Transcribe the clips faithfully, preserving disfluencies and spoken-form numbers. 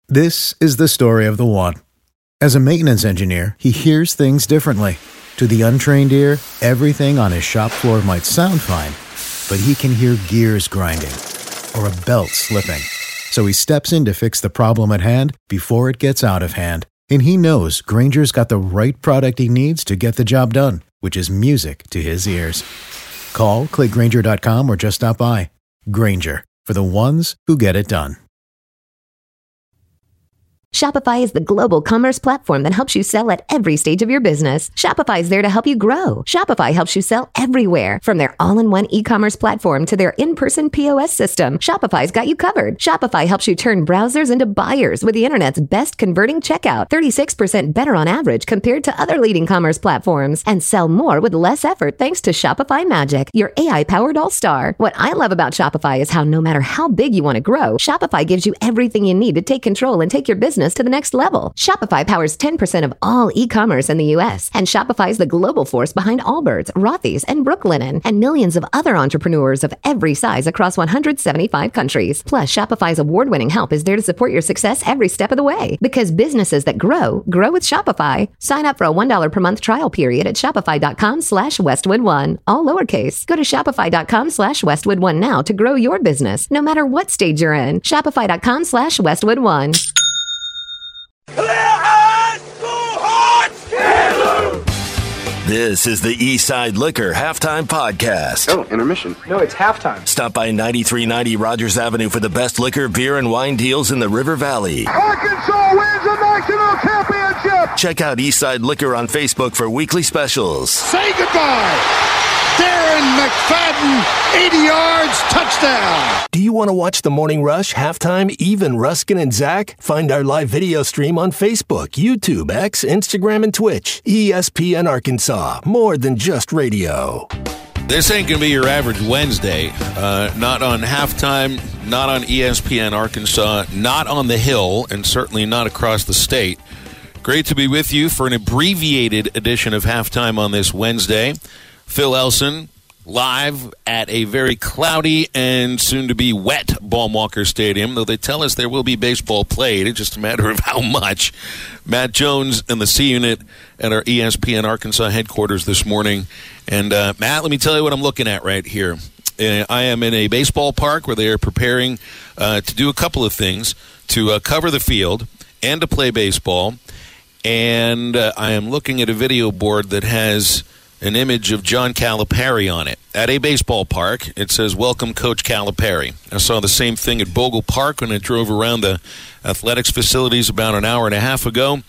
This is the story of the one. As a maintenance engineer, he hears things differently. To the untrained ear, everything on his shop floor might sound fine, but he can hear gears grinding or a belt slipping. So he steps in to fix the problem at hand before it gets out of hand. And he knows Grainger's got the right product he needs to get the job done, which is music to his ears. Call, click Grainger dot com, or just stop by. Grainger, for the ones who get it done. Shopify is the global commerce platform that helps you sell at every stage of your business. Shopify is there to help you grow. Shopify helps you sell everywhere, from their all-in-one e-commerce platform to their in-person P O S system. Shopify's got you covered. Shopify helps you turn browsers into buyers with the internet's best converting checkout, thirty-six percent better on average compared to other leading commerce platforms, and sell more with less effort thanks to Shopify Magic, your A I-powered all-star. What I love about Shopify is how no matter how big you want to grow, Shopify gives you everything you need to take control and take your business to the next level. Shopify powers ten percent of all e-commerce in the U S, and Shopify is the global force behind Allbirds, Rothy's, and Brooklinen, and millions of other entrepreneurs of every size across one hundred seventy-five countries. Plus, Shopify's award-winning help is there to support your success every step of the way. Because businesses that grow, grow with Shopify. Sign up for a one dollar per month trial period at shopify.com slash Westwood1. All lowercase. Go to shopify.com slash Westwood1 now to grow your business, no matter what stage you're in. Shopify.com slash Westwood1. This is the Eastside Liquor Halftime Podcast. Oh, intermission. No, it's halftime. Stop by ninety-three ninety Rogers Avenue for the best liquor, beer, and wine deals in the River Valley. Arkansas wins the national championship. Check out Eastside Liquor on Facebook for weekly specials. Say goodbye. Darren McFadden, eighty yards, touchdown. Do you want to watch the Morning Rush, Halftime, Even, Ruskin, and Zach? Find our live video stream on Facebook, YouTube, X, Instagram, and Twitch. E S P N Arkansas, more than just radio. This ain't going to be your average Wednesday. Uh, not on Halftime, not on E S P N Arkansas, not on the Hill, and certainly not across the state. Great to be with you for an abbreviated edition of Halftime on this Wednesday. Phil Elson, live at a very cloudy and soon-to-be wet Baum-Walker Stadium, though they tell us there will be baseball played. It's just a matter of how much. Matt Jones and the C-Unit at our E S P N Arkansas headquarters this morning. And, uh, Matt, let me tell you what I'm looking at right here. Uh, I am in a baseball park where they are preparing uh, to do a couple of things, to uh, cover the field and to play baseball. And uh, I am looking at a video board that has an image of John Calipari on it. At a baseball park, it says, "Welcome, Coach Calipari." I saw the same thing at Bogle Park when I drove around the athletics facilities about an hour and a half ago.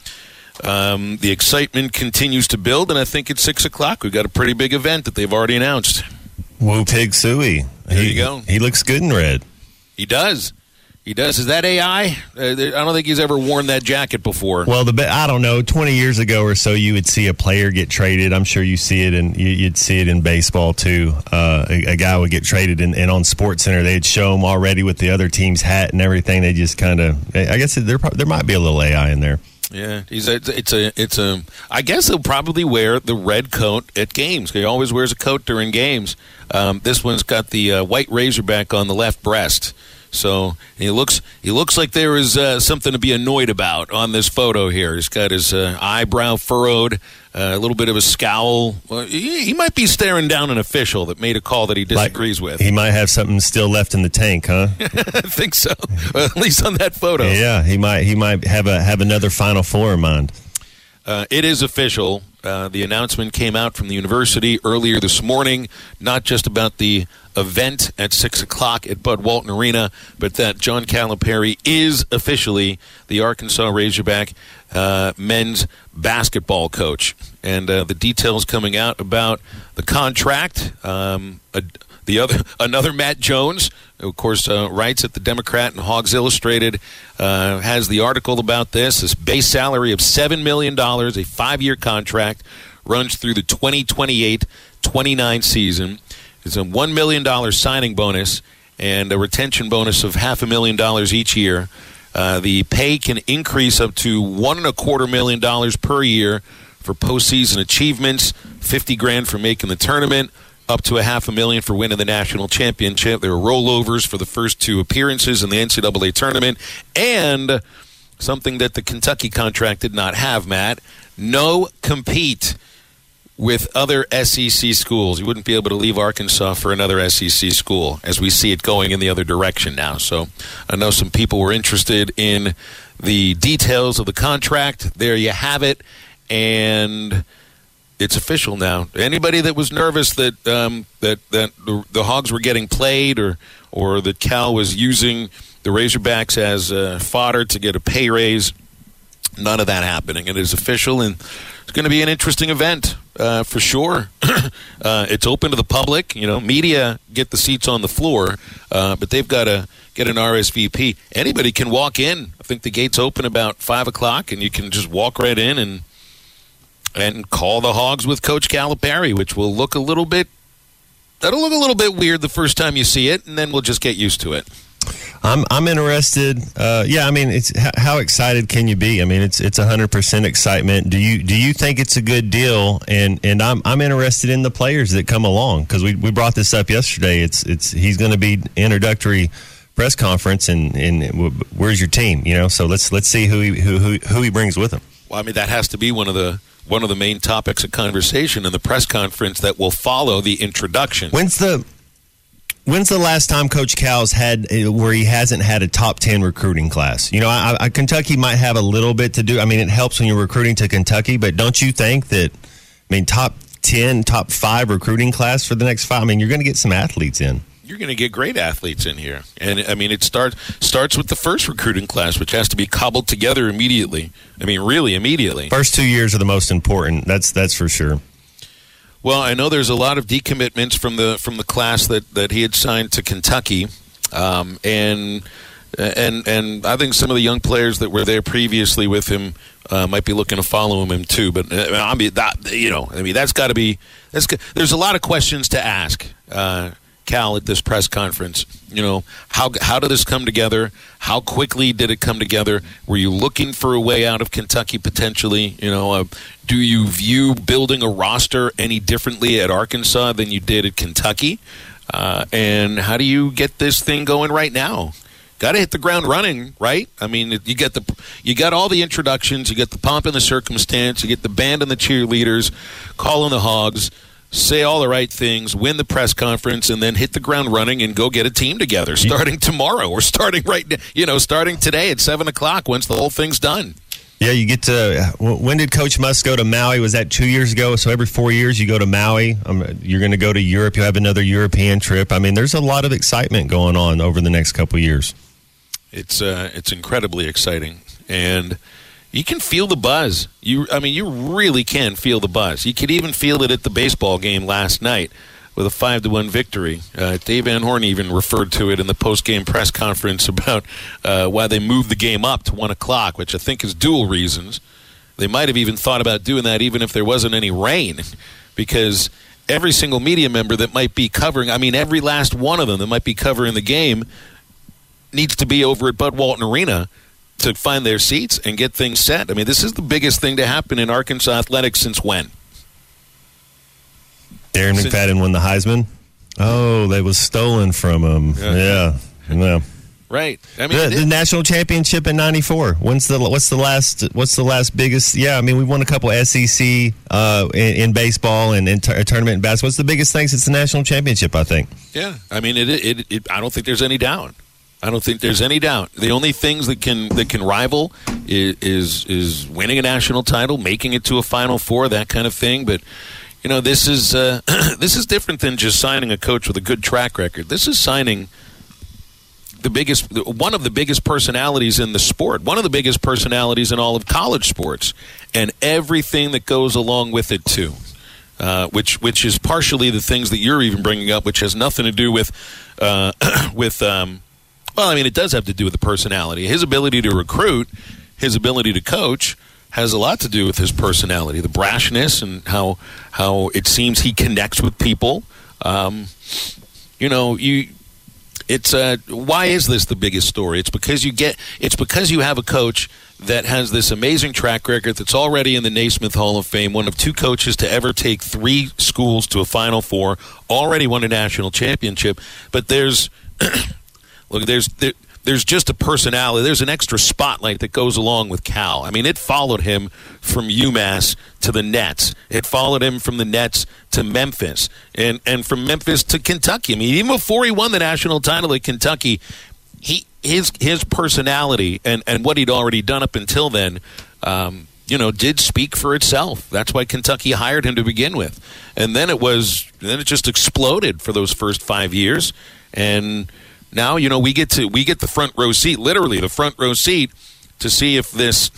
Um, the excitement continues to build, and I think at six o'clock we've got a pretty big event that they've already announced. Woo Pig Suey. There he, you go. He looks good in red. He does. He does. Is that A I? Uh, I don't think he's ever worn that jacket before. Well, the I don't know. Twenty years ago or so, you would see a player get traded. I'm sure you see it, and you, you'd see it in baseball too. Uh, a, a guy would get traded, and, and on SportsCenter, they'd show him already with the other team's hat and everything. They just kind of. I guess there there might be a little A I in there. Yeah, he's a, it's a it's a. I guess he'll probably wear the red coat at games. He always wears a coat during games. Um, this one's got the uh, white Razorback on the left breast. So he looks he looks like there is uh, something to be annoyed about on this photo here. He's got his uh, eyebrow furrowed, uh, a little bit of a scowl. Well, he, he might be staring down an official that made a call that he disagrees like, with. He might have something still left in the tank, huh? I think so, well, at least on that photo. Yeah, he might he might have a have another Final Four in mind. Uh, it is official. Uh, the announcement came out from the university earlier this morning, not just about the event at six o'clock at Bud Walton Arena, but that John Calipari is officially the Arkansas Razorback uh, men's basketball coach. And uh, the details coming out about the contract, um, a, the other another Matt Jones, who, of course, uh, writes at the Democrat and Hogs Illustrated, uh, has the article about this. This base salary of seven million dollars, a five-year contract, runs through the twenty twenty-eight twenty-nine season. It's a one million dollars signing bonus and a retention bonus of half a million dollars each year. Uh, the pay can increase up to one and a quarter million dollars per year for postseason achievements, fifty grand for making the tournament, up to a half a million for winning the national championship. There are rollovers for the first two appearances in the N C double A tournament, and something that the Kentucky contract did not have, Matt. No compete with other S E C schools. You wouldn't be able to leave Arkansas for another S E C school, as we see it going in the other direction now. So I know some people were interested in the details of the contract. There you have it. And it's official now. Anybody that was nervous that um, that, that the, the Hogs were getting played or, or that Cal was using the Razorbacks as uh, fodder to get a pay raise, none of that happening. It is official, and it's going to be an interesting event uh, for sure. uh, it's open to the public. You know, media get the seats on the floor, uh, but they've got to get an R S V P. Anybody can walk in. I think the gates open about five o'clock, and you can just walk right in and and call the Hogs with Coach Calipari, which will look a little bit. That'll look a little bit weird the first time you see it, and then we'll just get used to it. I'm I'm interested. Uh, yeah, I mean, it's how excited can you be? I mean, it's it's one hundred percent excitement. Do you do you think it's a good deal? And and I'm I'm interested in the players that come along, because we, we brought this up yesterday. It's it's he's going to be introductory press conference, and, and where's your team? You know, so let's let's see who he who who, who he brings with him. Well, I mean, that has to be one of the one of the main topics of conversation in the press conference that will follow the introduction. When's the When's the last time Coach Cal's had where he hasn't had a top ten recruiting class? You know, I, I, Kentucky might have a little bit to do. I mean, it helps when you're recruiting to Kentucky, but don't you think that, I mean, top ten, top five recruiting class for the next five? I mean, you're going to get some athletes in. You're going to get great athletes in here. And, I mean, it start, starts with the first recruiting class, which has to be cobbled together immediately. I mean, really immediately. First two years are the most important. That's that's for sure. Well, I know there's a lot of decommitments from the from the class that, that he had signed to Kentucky, um, and and and I think some of the young players that were there previously with him uh, might be looking to follow him too. But uh, I mean, that, you know, I mean, that's got to be that's. There's a lot of questions to ask uh, Cal at this press conference. You know, how how did this come together? How quickly did it come together? Were you looking for a way out of Kentucky potentially? You know, uh, do you view building a roster any differently at Arkansas than you did at Kentucky? Uh, and how do you get this thing going right now? Got to hit the ground running, right? I mean, you get the you got all the introductions, you get the pomp and the circumstance, you get the band and the cheerleaders calling the Hogs, say all the right things, win the press conference, and then hit the ground running and go get a team together starting tomorrow or starting right now, you know, starting today at seven o'clock once the whole thing's done. Yeah, you get to, when did Coach Musk go to Maui? Was that two years ago? So every four years you go to Maui. Um, you're going to go to Europe. You'll have another European trip. I mean, there's a lot of excitement going on over the next couple of years. It's uh, it's incredibly exciting, and you can feel the buzz. You, I mean, you really can feel the buzz. You could even feel it at the baseball game last night with a five to one victory. Uh, Dave Van Horn even referred to it in the post-game press conference about uh, why they moved the game up to one o'clock, which I think is dual reasons. They might have even thought about doing that even if there wasn't any rain, because every single media member that might be covering, I mean, every last one of them that might be covering the game needs to be over at Bud Walton Arena to find their seats and get things set. I mean, this is the biggest thing to happen in Arkansas athletics since when? Darren since- McFadden won the Heisman? Oh, that was stolen from him. Yeah. Yeah. yeah. Right. I mean, the, the national championship in ninety-four. When's the what's the last what's the last biggest? Yeah, I mean, we won a couple S E C uh, in, in baseball and in t- a tournament in basketball. What's the biggest thing since the national championship, I think? Yeah. I mean, it, it, it I don't think there's any doubt. I don't think there's any doubt. The only things that can that can rival is, is is winning a national title, making it to a Final Four, that kind of thing. But you know, this is uh, this is different than just signing a coach with a good track record. This is signing the biggest, one of the biggest personalities in the sport, one of the biggest personalities in all of college sports, and everything that goes along with it too. Uh, which which is partially the things that you're even bringing up, which has nothing to do with uh, with. Um, Well, I mean, it does have to do with the personality. His ability to recruit, his ability to coach has a lot to do with his personality, the brashness and how how it seems he connects with people. Um, you know, you it's uh, why is this the biggest story? It's because you get it's because you have a coach that has this amazing track record that's already in the Naismith Hall of Fame, one of two coaches to ever take three schools to a Final Four, already won a national championship. But there's Look, there's there, there's just a personality. There's an extra spotlight that goes along with Cal. I mean, it followed him from UMass to the Nets. It followed him from the Nets to Memphis, and and from Memphis to Kentucky. I mean, even before he won the national title at Kentucky, he his his personality and, and what he'd already done up until then, um, you know, did speak for itself. That's why Kentucky hired him to begin with, and then it was then it just exploded for those first five years, and now, you know, we get to we get the front row seat, literally the front row seat, to see if this,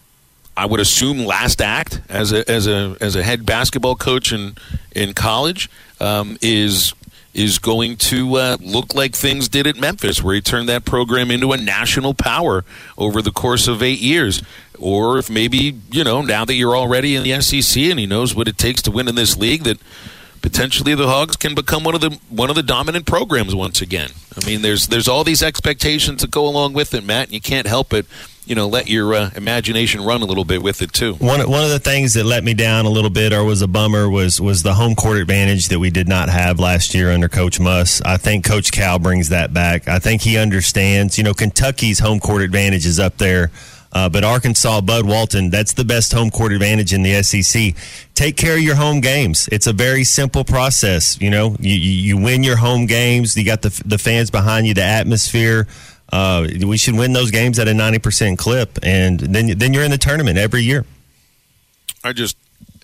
I would assume, last act as a as a as a head basketball coach in in college um, is is going to uh, look like things did at Memphis, where he turned that program into a national power over the course of eight years. Or if maybe, you know, now that you're already in the S E C and he knows what it takes to win in this league, that potentially the Hogs can become one of the one of the dominant programs once again. I mean, there's there's all these expectations that go along with it, Matt, and you can't help it. You know, let your uh, imagination run a little bit with it too. One one of the things that let me down a little bit, or was a bummer, was was the home court advantage that we did not have last year under Coach Muss. I think Coach Cal brings that back. I think he understands. You know, Kentucky's home court advantage is up there. Uh, but Arkansas, Bud Walton, that's the best home court advantage in the S E C. Take care of your home games. It's a very simple process. You know, you, you win your home games. You got the the fans behind you, the atmosphere. Uh, we should win those games at a ninety percent clip, and then then you're in the tournament every year. I just,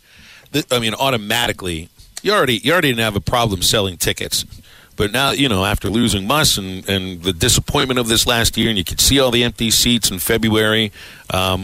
I mean, automatically, you already you already didn't have a problem selling tickets. But now, you know, after losing Muss and, and the disappointment of this last year, and you could see all the empty seats in February, um,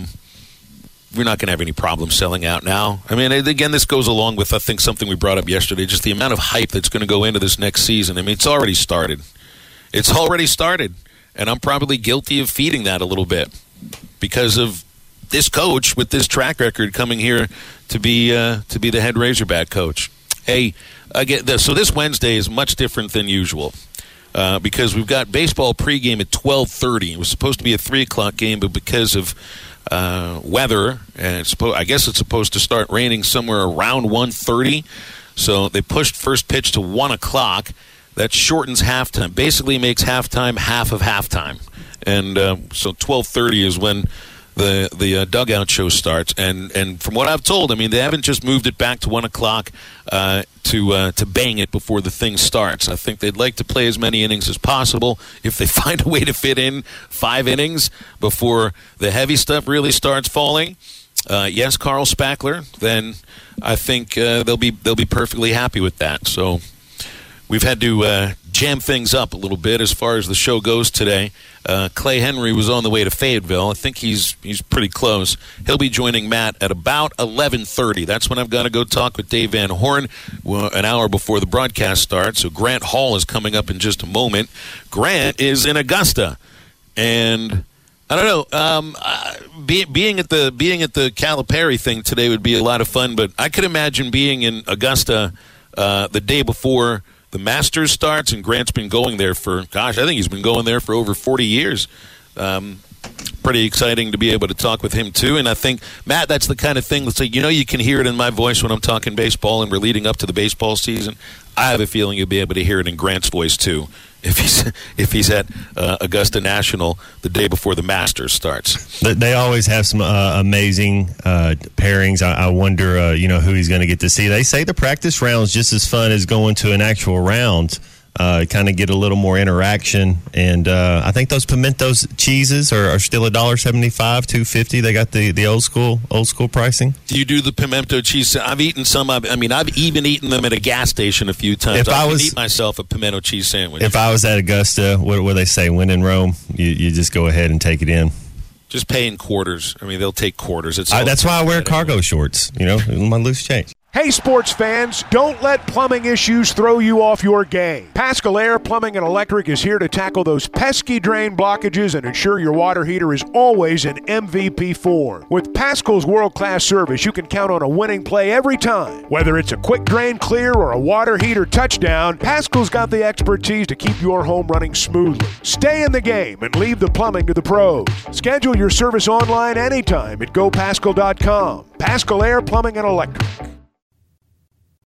we're not going to have any problem selling out now. I mean, again, this goes along with, I think, something we brought up yesterday, just the amount of hype that's going to go into this next season. I mean, it's already started. It's already started, and I'm probably guilty of feeding that a little bit because of this coach with this track record coming here to be uh, to be the head Razorback coach. Hey, again, so this Wednesday is much different than usual uh, because we've got baseball pregame at twelve thirty. It was supposed to be a three o'clock game, but because of uh, weather, and it's suppo- I guess it's supposed to start raining somewhere around one thirty, so they pushed first pitch to one o'clock. That shortens halftime, basically makes halftime half of halftime. And uh, so twelve thirty is when the the uh, dugout show starts, and and from what I've told, I mean, they haven't just moved it back to one o'clock uh, to uh, to bang it before the thing starts. I think they'd like to play as many innings as possible. If they find a way to fit in five innings before the heavy stuff really starts falling, uh, yes, Carl Spackler, then I think uh, they'll be they'll be perfectly happy with that. So we've had to uh, jam things up a little bit as far as the show goes today. Uh, Clay Henry was on the way to Fayetteville. I think he's he's pretty close. He'll be joining Matt at about eleven thirty. That's when I've got to go talk with Dave Van Horn well, an hour before the broadcast starts. So Grant Hall is coming up in just a moment. Grant is in Augusta, and I don't know. Um, uh, be, being at the being at the Calipari thing today would be a lot of fun. But I could imagine being in Augusta uh, the day before the Masters starts, and Grant's been going there for, gosh, I think he's been going there for over forty years. Um, pretty exciting to be able to talk with him, too. And I think, Matt, that's the kind of thing that's like, you know, you can hear it in my voice when I'm talking baseball and we're leading up to the baseball season. I have a feeling you'll be able to hear it in Grant's voice, too, if he's if he's at uh, Augusta National the day before the Masters starts. They always have some uh, amazing uh, pairings. I, I wonder, uh, you know, who he's going to get to see. They say the practice round's just as fun as going to an actual round. Uh, kind of get a little more interaction, and uh, I think those pimentos cheeses are, are still a dollar seventy-five, two fifty. They got the, the old school old school pricing. Do you do the pimento cheese? I've eaten some. I mean, I've even eaten them at a gas station a few times. If I, I was eat myself a pimento cheese sandwich. If I was at Augusta, what what they say, when in Rome, you, you just go ahead and take it in. Just pay in quarters. I mean, they'll take quarters. It's I, that's why I wear cargo shorts. You know, my loose change. Hey, sports fans, don't let plumbing issues throw you off your game. Paschal Air Plumbing and Electric is here to tackle those pesky drain blockages and ensure your water heater is always in M V P form. With Paschal's world-class service, you can count on a winning play every time. Whether it's a quick drain clear or a water heater touchdown, Paschal's got the expertise to keep your home running smoothly. Stay in the game and leave the plumbing to the pros. Schedule your service online anytime at go paschal dot com. Paschal Air Plumbing and Electric.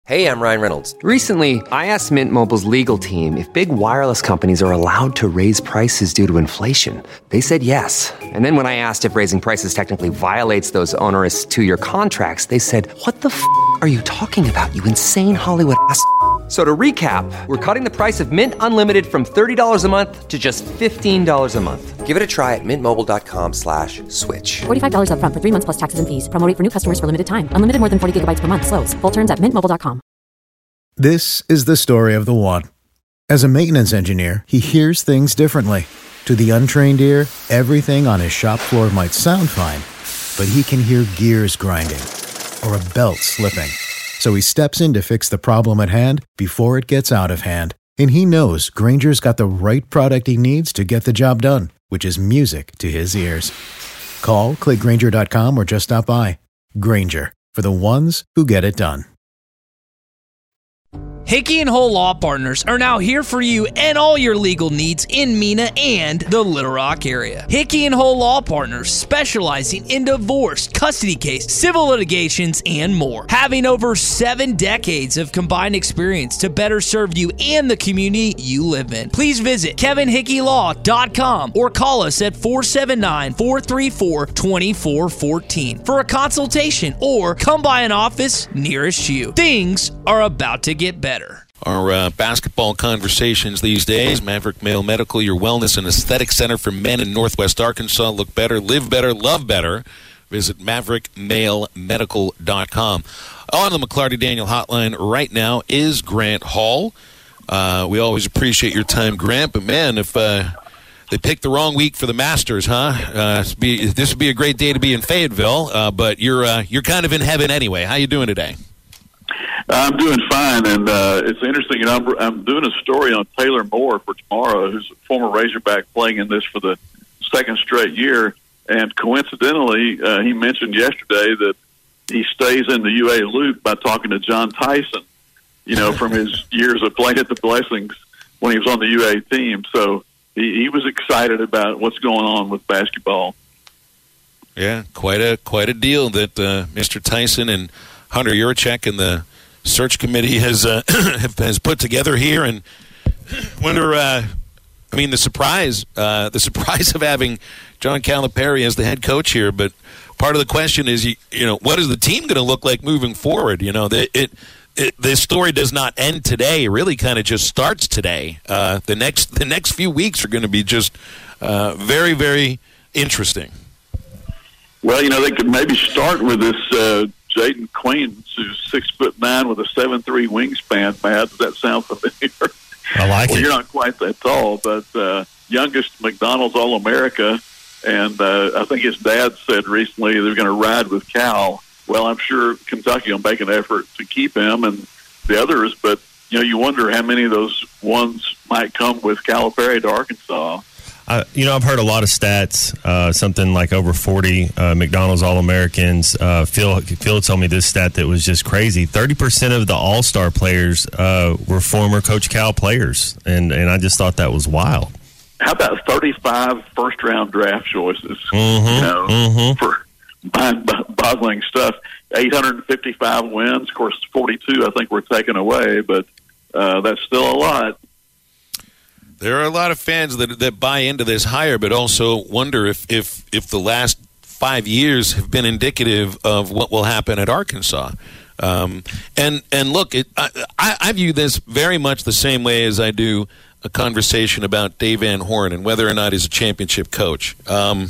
Hey, I'm Ryan Reynolds. Recently, I asked Mint Mobile's legal team if big wireless companies are allowed to raise prices due to inflation. They said yes. And then when I asked if raising prices technically violates those onerous two-year contracts, they said, what the f*** are you talking about, you insane Hollywood ass f- So to recap, we're cutting the price of Mint Unlimited from thirty dollars a month to just fifteen dollars a month. Give it a try at mintmobile.com slash switch. forty-five dollars up front for three months plus taxes and fees. Promo rate for new customers for limited time. Unlimited more than forty gigabytes per month. Slows full terms at mint mobile dot com. This is the story of the one. As a maintenance engineer, he hears things differently. To the untrained ear, everything on his shop floor might sound fine, but he can hear gears grinding or a belt slipping. So he steps in to fix the problem at hand before it gets out of hand. And he knows Grainger's got the right product he needs to get the job done, which is music to his ears. Call, click Grainger dot com, or just stop by. Grainger, for the ones who get it done. Hickey and Hole Law Partners are now here for you and all your legal needs in Mena and the Little Rock area. Hickey and Hole Law Partners, specializing in divorce, custody case, civil litigations, and more. Having over seven decades of combined experience to better serve you and the community you live in. Please visit kevin hickey law dot com or call us at four seven nine, four three four, two four one four for a consultation, or come by an office nearest you. Things are about to get better. Our uh, basketball conversations these days. Maverick Male Medical, your wellness and aesthetic center for men in Northwest Arkansas. Look better, live better, love better. Visit maverick male medical dot com. On the McLarty Daniel hotline right now is Grant Hall. Uh, we always appreciate your time, Grant. But, man, if uh, they picked the wrong week for the Masters, huh? Uh, be, this would be a great day to be in Fayetteville. Uh, but you're uh, you're kind of in heaven anyway. How you doing today? I'm doing fine, and uh, it's interesting. You know, I'm, I'm doing a story on Taylor Moore for tomorrow, who's a former Razorback playing in this for the second straight year. And coincidentally, uh, he mentioned yesterday that he stays in the U A loop by talking to John Tyson, you know, from his years of playing at the Blessings when he was on the U A team. So he, he was excited about what's going on with basketball. Yeah, quite a quite a deal that uh, Mister Tyson and Hunter Yurachek and the search committee has uh, has put together here, and wonder. Uh, I mean, the surprise, uh, the surprise of having John Calipari as the head coach here. But part of the question is, you, you know, what is the team going to look like moving forward? You know, the, it, it this story does not end today. It really kind of just starts today. Uh, the next the next few weeks are going to be just uh, very very interesting. Well, you know, they could maybe start with this. Uh, Jaden Queen, who's six foot nine with a seven three wingspan. Matt, does that sound familiar? I like well, it. You're not quite that tall, but uh, youngest McDonald's All-America, and uh, I think his dad said recently they're going to ride with Cal. Well, I'm sure Kentucky will make an effort to keep him and the others, but you know, you wonder how many of those ones might come with Calipari to Arkansas. Uh, you know, I've heard a lot of stats, uh, something like over forty uh, McDonald's All-Americans. Uh, Phil, Phil told me this stat that was just crazy. thirty percent of the All-Star players uh, were former Coach Cal players, and, and I just thought that was wild. How about thirty-five first-round draft choices, mm-hmm, you know, mm-hmm. for mind-boggling stuff. eight hundred fifty-five wins. Of course, forty-two I think were taken away, but uh, that's still a lot. There are a lot of fans that that buy into this hire, but also wonder if, if, if the last five years have been indicative of what will happen at Arkansas. Um, and and look, it, I, I view this very much the same way as I do a conversation about Dave Van Horn and whether or not he's a championship coach. Um,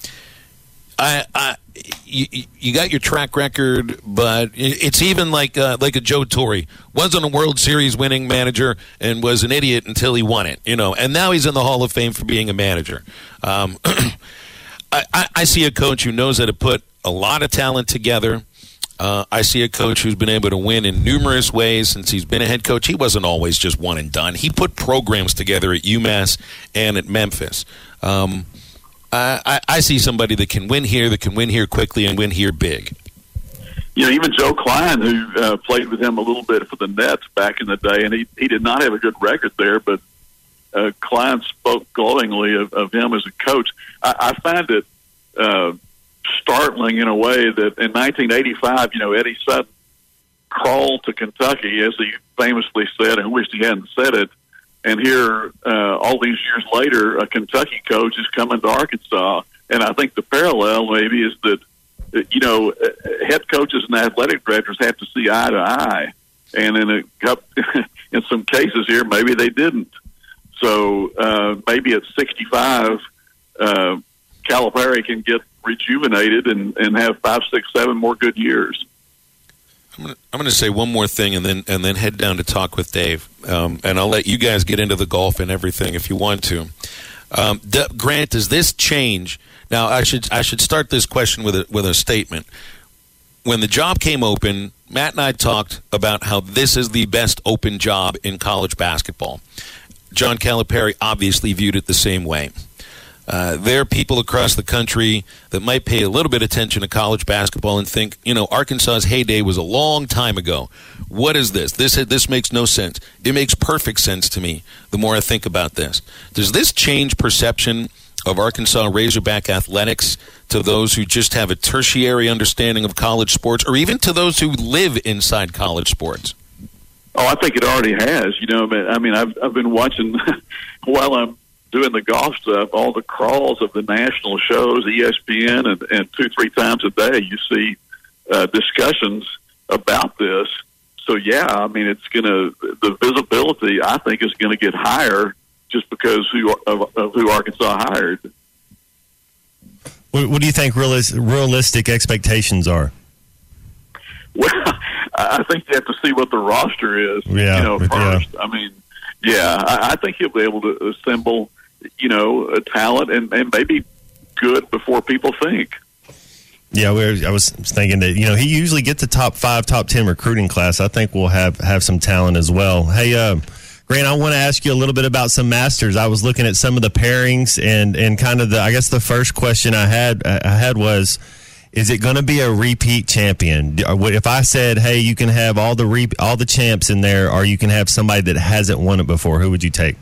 I, I you, you got your track record, but it's even like uh, like a Joe Torre. Wasn't a World Series winning manager and was an idiot until he won it, you know. And now he's in the Hall of Fame for being a manager. Um, I, I, I see a coach who knows how to put a lot of talent together. Uh, I see a coach who's been able to win in numerous ways since he's been a head coach. He wasn't always just one and done. He put programs together at UMass and at Memphis. Um, I, I see somebody that can win here, that can win here quickly and win here big. You know, even Joe Klein, who uh, played with him a little bit for the Nets back in the day, and he, he did not have a good record there, but uh, Klein spoke glowingly of, of him as a coach. I, I find it uh, startling in a way that in nineteen eighty-five, you know, Eddie Sutton crawl to Kentucky, as he famously said, and wished he hadn't said it. And here, uh, all these years later, a Kentucky coach is coming to Arkansas. And I think the parallel maybe is that, you know, head coaches and athletic directors have to see eye to eye. And in a in some cases here, maybe they didn't. So uh, maybe at sixty-five, uh, Calipari can get rejuvenated and, and have five, six, seven more good years. I'm going I'm to say one more thing and then and then head down to talk with Dave. Um, and I'll let you guys get into the golf and everything if you want to. Um, D- Grant, does this change? Now, I should I should start this question with a, with a statement. When the job came open, Matt and I talked about how this is the best open job in college basketball. John Calipari obviously viewed it the same way. Uh, there are people across the country that might pay a little bit of attention to college basketball and think, you know, Arkansas's heyday was a long time ago. What is this? This this makes no sense. It makes perfect sense to me the more I think about this. Does this change perception of Arkansas Razorback athletics to those who just have a tertiary understanding of college sports, or even to those who live inside college sports? Oh, I think it already has. You know, I mean, I've I've been watching while I'm doing the golf stuff, all the crawls of the national shows, E S P N, and, and two, three times a day you see uh, discussions about this. So, yeah, I mean, it's going to, the visibility, I think, is going to get higher just because who, of, of who Arkansas hired. What, what do you think realis- realistic expectations are? Well, I think you have to see what the roster is, yeah, you know, first. Yeah. I mean, yeah, I, I think he'll be able to assemble, you know, a talent and, and maybe good before people think. Yeah, we were, I was thinking that, you know, he usually gets the top five, top ten recruiting class. I think we'll have, have some talent as well. Hey, uh, Grant, I want to ask you a little bit about some Masters. I was looking at some of the pairings and, and kind of the, I guess the first question I had I had was, is it going to be a repeat champion? If I said, hey, you can have all the re- all the champs in there, or you can have somebody that hasn't won it before, who would you take?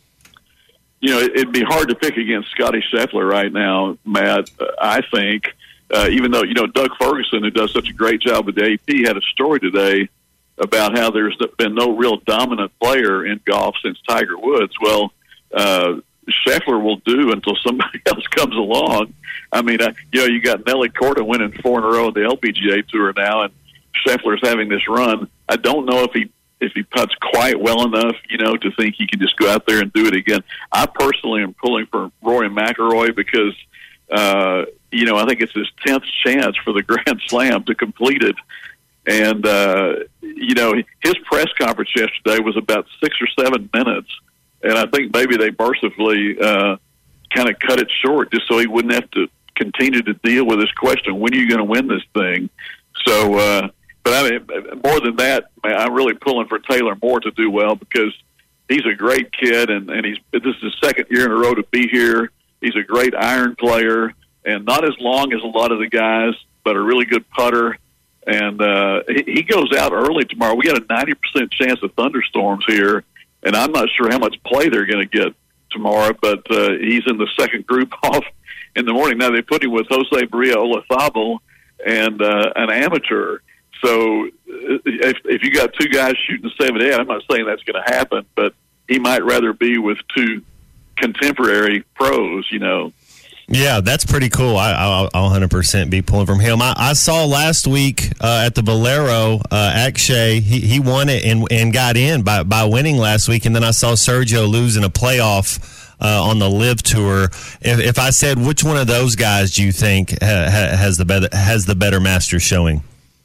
You know, it'd be hard to pick against Scotty Scheffler right now, Matt, I think. Uh, even though, you know, Doug Ferguson, who does such a great job with the A P, had a story today about how there's been no real dominant player in golf since Tiger Woods. Well, uh, Scheffler will do until somebody else comes along. I mean, uh, you know, you got Nelly Korda winning four in a row at the L P G A Tour now, and Scheffler's having this run. I don't know if he if he putts quite well enough, you know, to think he can just go out there and do it again. I personally am pulling for Rory McIlroy because, uh, you know, I think it's his tenth chance for the Grand Slam to complete it. And, uh, you know, his press conference yesterday was about six or seven minutes. And I think maybe they mercifully uh, kind of cut it short just so he wouldn't have to continue to deal with this question, when are you going to win this thing? So, uh, but I mean, more than that, man, I'm really pulling for Taylor Moore to do well because he's a great kid, and, and he's this is his second year in a row to be here. He's a great iron player, and not as long as a lot of the guys, but a really good putter. And uh, he, he goes out early tomorrow. We got a ninety percent chance of thunderstorms here, and I'm not sure how much play they're going to get tomorrow, but uh, he's in the second group off in the morning. Now, they put him with Jose Maria Olazabal and uh, an amateur. So if, if you got two guys shooting seven eight, I'm not saying that's going to happen, but he might rather be with two contemporary pros, you know. Yeah, that's pretty cool. I, I'll, I'll one hundred percent be pulling from him. I, I saw last week uh, at the Valero, uh, Akshay, he, he won it and, and got in by, by winning last week, and then I saw Sergio lose in a playoff uh, on the Live Tour. If, if I said, which one of those guys do you think ha, ha, has the better has the better Masters showing?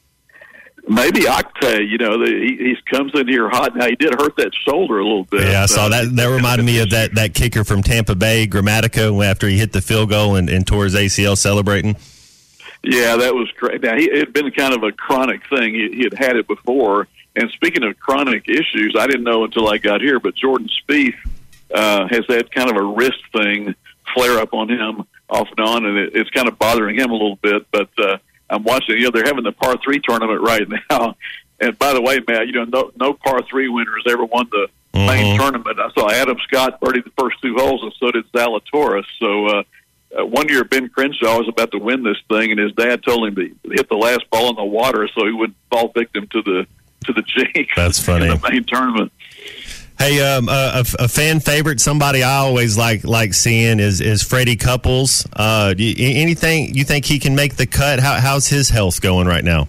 Maybe Octay, you know, the, he, he comes in here hot. Now, he did hurt that shoulder a little bit. Yeah, I saw that. That reminded me of that, that kicker from Tampa Bay, Grammatica, after he hit the field goal and, and tore his A C L celebrating. Yeah, that was great. Now, he, it had been kind of a chronic thing. He, he had had it before. And speaking of chronic issues, I didn't know until I got here, but Jordan Spieth uh, has had kind of a wrist thing flare up on him off and on, and it, it's kind of bothering him a little bit. But uh, I'm watching, you know, they're having the par three tournament right now. And by the way, Matt, you know, no, no par three winner has ever won the mm-hmm. main tournament. I saw Adam Scott birdied the first two holes, and so did Zalatoris. So uh, uh, one year Ben Crenshaw was about to win this thing, and his dad told him to hit the last ball in the water so he wouldn't fall victim to the to the Jinx. That's funny. In the main tournament. Hey, um, a, a fan favorite, somebody I always like like seeing is is Freddie Couples. Uh, do you, anything you think he can make the cut? How, how's his health going right now?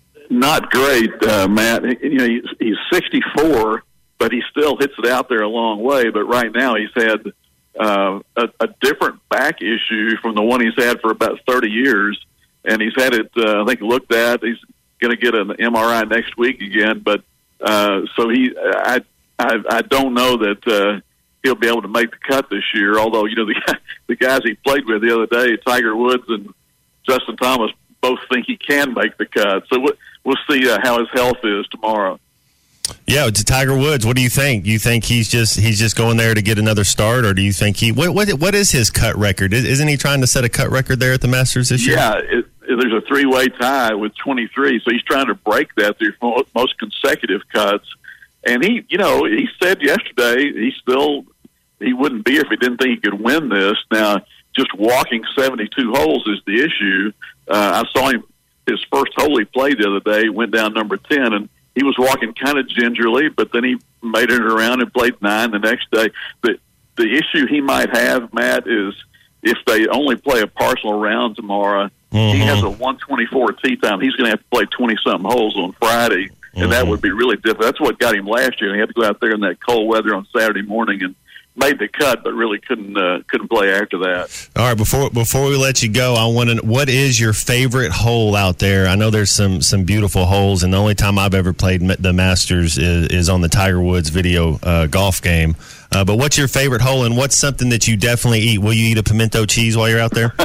Not great, uh, Matt. You know, he's, he's sixty-four, but he still hits it out there a long way. But right now, he's had uh, a, a different back issue from the one he's had for about thirty years, and he's had it, uh, I think, looked at. He's going to get an M R I next week again. But uh, so he, I. I, I don't know that uh, he'll be able to make the cut this year. Although, you know, the the guys he played with the other day, Tiger Woods and Justin Thomas, both think he can make the cut. So we'll, we'll see uh, how his health is tomorrow. Yeah, to Tiger Woods, what do you think? You think he's just he's just going there to get another start, or do you think he what what what is his cut record? Isn't he trying to set a cut record there at the Masters this year? Yeah, it, there's a three way tie with twenty-three, so he's trying to break that through most consecutive cuts. And he, you know, he said yesterday he still he wouldn't be here if he didn't think he could win this. Now, just walking seventy-two holes is the issue. Uh, I saw him his first hole he played the other day, went down number ten, and he was walking kind of gingerly, but then he made it around and played nine the next day. The the issue he might have, Matt, is if they only play a partial round tomorrow, mm-hmm. he has a one twenty-four tee time. He's going to have to play twenty-something holes on Friday. And that would be really difficult. That's what got him last year. He had to go out there in that cold weather on Saturday morning and made the cut, but really couldn't uh, couldn't play after that. All right, before before we let you go, I want to. What is your favorite hole out there? I know there's some some beautiful holes, and the only time I've ever played the Masters is, is on the Tiger Woods video uh, golf game. Uh, but what's your favorite hole, and what's something that you definitely eat? Will you eat a pimento cheese while you're out there?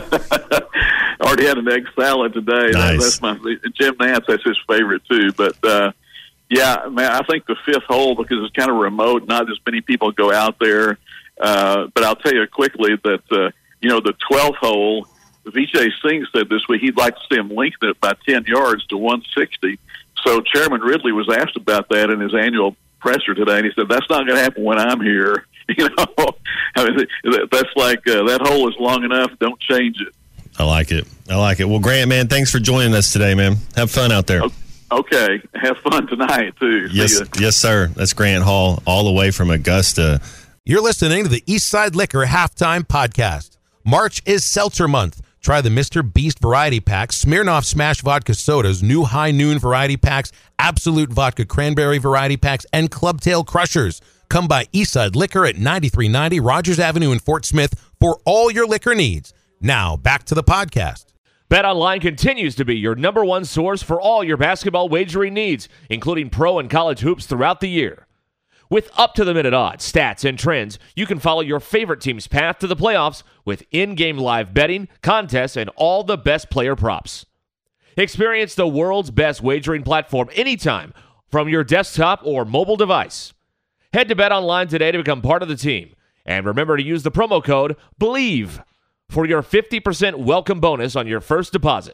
Already had an egg salad today. Nice. That, that's my Jim Nance. That's his favorite too, but. Uh, Yeah, man, I think the fifth hole, because it's kind of remote, not as many people go out there. Uh, but I'll tell you quickly that, uh, you know, the twelfth hole, Vijay Singh said this week he'd like to see him lengthen it by ten yards to one sixty. So Chairman Ridley was asked about that in his annual presser today, and he said, that's not going to happen when I'm here. You know, I mean, that's like, uh, that hole is long enough, don't change it. I like it. I like it. Well, Grant, man, thanks for joining us today, man. Have fun out there. Okay. Okay, have fun tonight, too. Yes, yes, sir. That's Grant Hall, all the way from Augusta. You're listening to the Eastside Liquor Halftime Podcast. March is Seltzer Month. Try the Mister Beast Variety Pack, Smirnoff Smash Vodka Sodas, new High Noon Variety Packs, Absolute Vodka Cranberry Variety Packs, and Clubtail Crushers. Come by Eastside Liquor at ninety-three ninety Rogers Avenue in Fort Smith for all your liquor needs. Now, back to the podcast. BetOnline continues to be your number one source for all your basketball wagering needs, including pro and college hoops throughout the year. With up-to-the-minute odds, stats, and trends, you can follow your favorite team's path to the playoffs with in-game live betting, contests, and all the best player props. Experience the world's best wagering platform anytime from your desktop or mobile device. Head to BetOnline today to become part of the team. And remember to use the promo code BELIEVE for your fifty percent welcome bonus on your first deposit.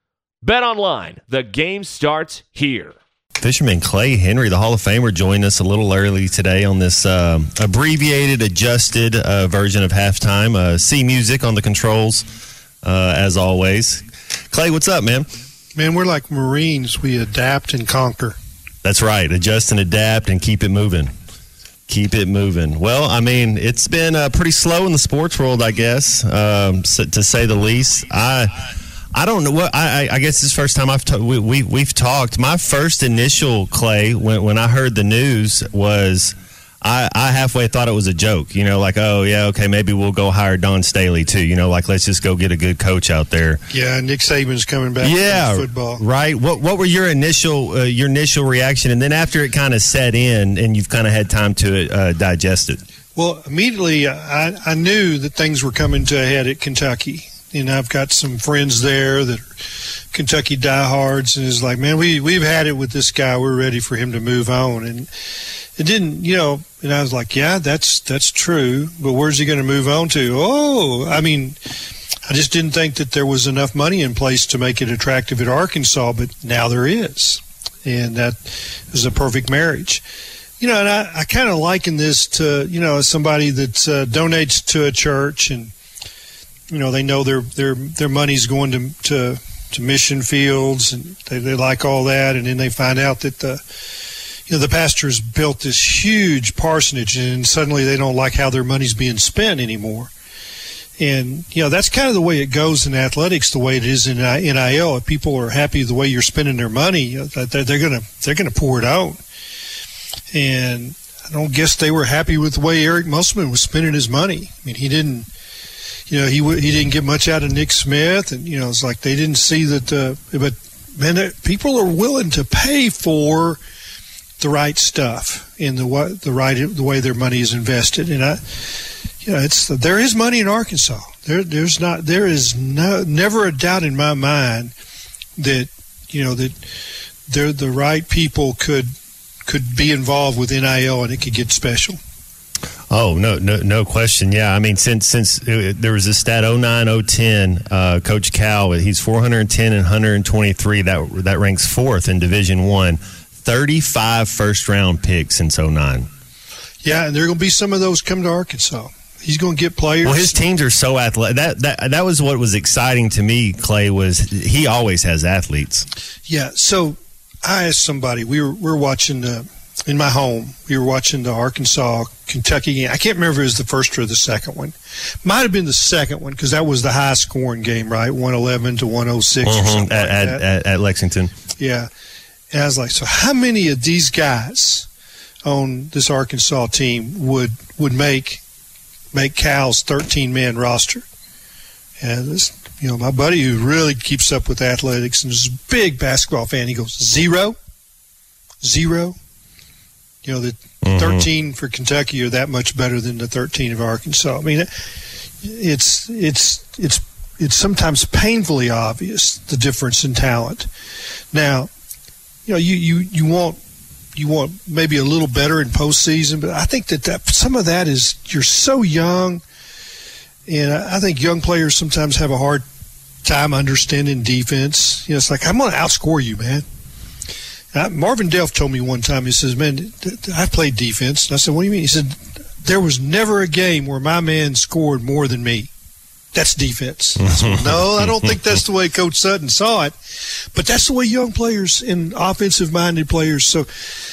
BetOnline, the game starts here. Fisherman Clay Henry, the Hall of Famer, joined us a little early today on this uh, abbreviated, adjusted uh, version of halftime. Uh, C Music on the controls, uh, as always. Clay, what's up, man? Man, we're like Marines. We adapt and conquer. That's right. Adjust and adapt and keep it moving. Keep it moving. Well, I mean, it's been uh, pretty slow in the sports world, I guess, um, to say the least. I I don't know what. I, I guess this is the first time I've ta- we, we we've talked. My first initial, Clay, when when I heard the news was I, I halfway thought it was a joke. You know, like, oh yeah, okay, maybe we'll go hire Don Staley too. You know, like let's just go get a good coach out there. Yeah, Nick Saban's coming back. Yeah, to football. Right. What what were your initial uh, your initial reaction, and then after it kind of set in, and you've kind of had time to uh, digest it? Well, immediately I, I knew that things were coming to a head at Kentucky. And I've got some friends there that are Kentucky diehards, and it's like, man, we, we've had it with this guy. We're ready for him to move on. And it didn't, you know, and I was like, yeah, that's that's true, but where's he going to move on to? Oh, I mean, I just didn't think that there was enough money in place to make it attractive at Arkansas, but now there is. And that is a perfect marriage. You know, and I, I kind of liken this to, you know, somebody that uh, donates to a church and, you know, they know their their their money's going to to to mission fields, and they, they like all that. And then they find out that the you know the pastor's built this huge parsonage, and suddenly they don't like how their money's being spent anymore. And you know that's kind of the way it goes in athletics, the way it is in N I L. If people are happy the way you're spending their money, they're, they're gonna they're gonna pour it out. And I don't guess they were happy with the way Eric Musselman was spending his money. I mean, he didn't. You know, he he didn't get much out of Nick Smith, and you know, it's like they didn't see that. Uh, but man, people are willing to pay for the right stuff in the the right the way their money is invested. And I, you know, it's there is money in Arkansas. There there's not there is no never a doubt in my mind that you know that they're the right people could could be involved with N I L and it could get special. Oh, no, no, no question. Yeah, I mean, since since uh, there was a stat oh nine oh ten, uh, Coach Cal, he's four hundred ten and one hundred twenty-three. That that ranks fourth in Division One. thirty-five first-round picks since oh nine. Yeah, and there are going to be some of those come to Arkansas. He's going to get players. Well, his teams are so athletic. That that that was what was exciting to me, Clay, was he always has athletes. Yeah, so I asked somebody, we were, we were watching the – in my home, we were watching the Arkansas-Kentucky game. I can't remember if it was the first or the second one. Might have been the second one because that was the high-scoring game, right? one eleven to one oh six mm-hmm. or something at, like at, that. At, at Lexington. Yeah. And I was like, so how many of these guys on this Arkansas team would would make make Cal's thirteen-man roster? And this, you know, my buddy who really keeps up with athletics and is a big basketball fan, he goes, zero? Zero? You know, the mm-hmm. thirteen for Kentucky are that much better than the thirteen of Arkansas. I mean, it's it's it's it's sometimes painfully obvious the difference in talent. Now, you know, you you, you want you want maybe a little better in postseason, but I think that, that some of that is you're so young, and I think young players sometimes have a hard time understanding defense. You know, it's like I'm going to outscore you, man. Uh, Marvin Delf told me one time, he says, man, I played defense. And I said, what do you mean? He said, there was never a game where my man scored more than me. That's defense. I said, no, I don't think that's the way Coach Sutton saw it. But that's the way young players and offensive-minded players. So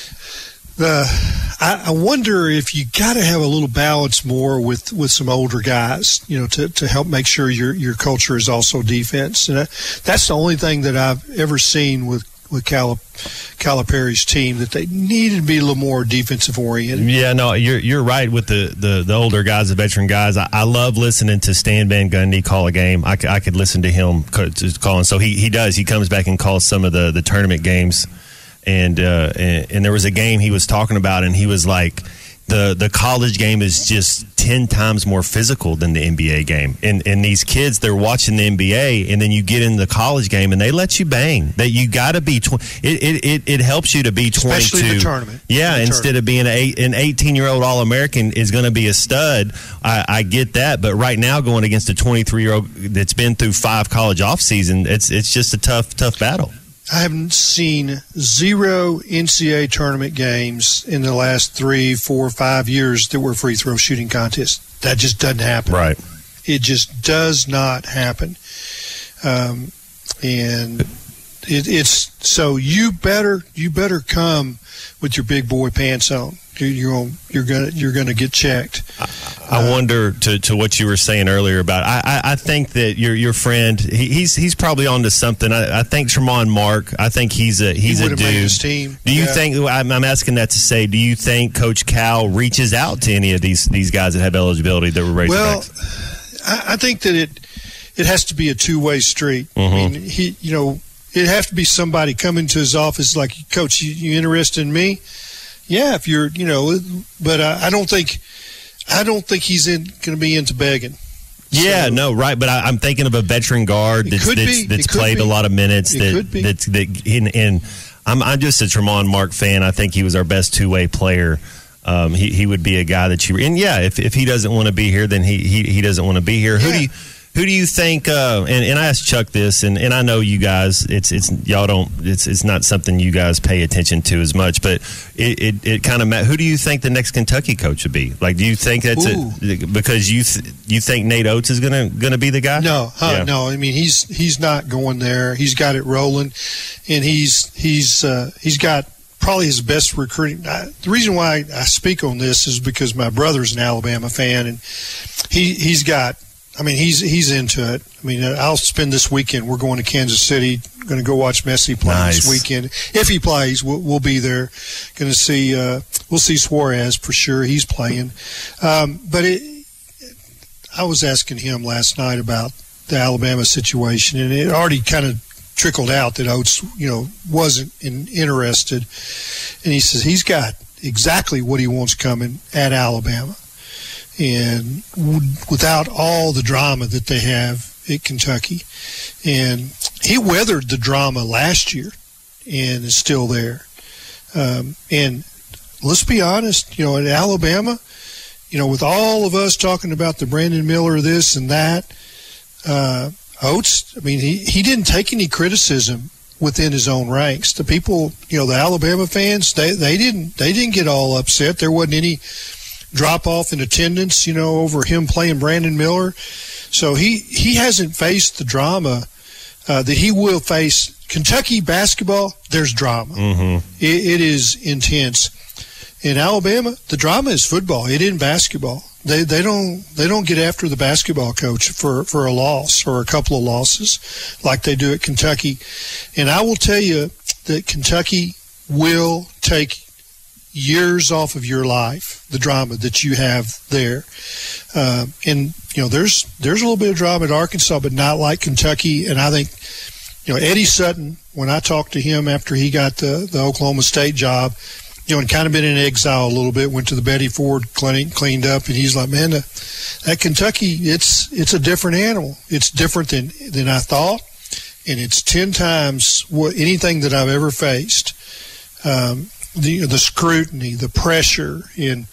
uh, I, I wonder if you got to have a little balance more with, with some older guys, you know, to, to help make sure your your culture is also defense. And that, that's the only thing that I've ever seen with with Cal- Calipari's team, that they needed to be a little more defensive oriented. Yeah, no, you're you're right with the, the, the older guys, the veteran guys. I, I love listening to Stan Van Gundy call a game. I, I could listen to him calling. So he, he does. He comes back and calls some of the, the tournament games. And, uh, and and there was a game he was talking about, and he was like, the the college game is just ten times more physical than the N B A game. And and these kids, they're watching the N B A, and then you get in the college game, and they let you bang. That you got to be tw- it, it it it helps you to be twenty-two. Especially in the tournament. Yeah, in the instead tournament. of being an eight, an eighteen-year-old All-American is going to be a stud. I, I get that, but right now going against a twenty-three-year-old that's been through five college off season, it's it's just a tough tough battle. I haven't seen zero N C double A tournament games in the last three, four, five years that were free throw shooting contests. That just doesn't happen. Right. It just does not happen. Um, and it, it's so you better you better come with your big boy pants on. You're gonna you're gonna you're gonna get checked. I wonder to, to what you were saying earlier about. I, I, I think that your your friend he, he's he's probably onto something. I, I think Tremont Mark. I think he's a he's he a dude. Made his team. Do you yeah. think? I'm, I'm asking that to say. Do you think Coach Cal reaches out to any of these these guys that have eligibility that were Razorbacks? Well, I, I think that it it has to be a two way street. Mm-hmm. I mean, he you know it has to be somebody coming to his office like, Coach, you, you interested in me? Yeah, if you're, you know, but uh, I don't think, I don't think he's in going to be into begging. Yeah, So- no, right. But I, I'm thinking of a veteran guard that's could that's, be. that's It could played be. a lot of minutes. It that could be. that's that in in. I'm I'm just a Tremont Mark fan. I think he was our best two way player. Um, he he would be a guy that you and yeah, if if he doesn't want to be here, then he he, he doesn't want to be here. Who Yeah. do you Who do you think? Uh, and, and I asked Chuck this, and, and I know you guys. It's it's y'all don't. It's it's not something you guys pay attention to as much. But it it, it kind of. Who do you think the next Kentucky coach would be? Like, do you think that's it? Because you th- you think Nate Oates is gonna gonna be the guy? No, huh, yeah. no. I mean, he's he's not going there. He's got it rolling, and he's he's uh, he's got probably his best recruiting. I, the reason why I speak on this is because my brother's an Alabama fan, and he he's got. I mean, he's he's into it. I mean, I'll spend this weekend. We're going to Kansas City. Going to go watch Messi play nice. this weekend. If he plays, we'll, we'll be there. Going to see. Uh, we'll see Suarez for sure. He's playing. Um, but it, I was asking him last night about the Alabama situation, and it already kind of trickled out that Oates, you know, wasn't in, interested. And he says he's got exactly what he wants coming at Alabama. And w- without all the drama that they have at Kentucky. And he weathered the drama last year and is still there. Um, and let's be honest, you know, in Alabama, you know, with all of us talking about the Brandon Miller this and that, uh, Oates, I mean, he, he didn't take any criticism within his own ranks. The people, you know, the Alabama fans, they, they didn't they didn't get all upset. There wasn't any drop off in attendance, you know, over him playing Brandon Miller. So he, he hasn't faced the drama uh, that he will face. Kentucky basketball, there's drama. Mm-hmm. It, it is intense. In Alabama, the drama is football. It isn't basketball. They they don't they don't get after the basketball coach for, for a loss or a couple of losses like they do at Kentucky. And I will tell you that Kentucky will take years off of your life, the drama that you have there. Uh, and, you know, there's there's a little bit of drama at Arkansas, but not like Kentucky. And I think, you know, Eddie Sutton, when I talked to him after he got the, the Oklahoma State job, you know, and kind of been in exile a little bit, went to the Betty Ford clinic, cleaned up, and he's like, man, the, that Kentucky, it's it's a different animal. It's different than, than I thought, and it's ten times what anything that I've ever faced. Um, the the scrutiny, the pressure, and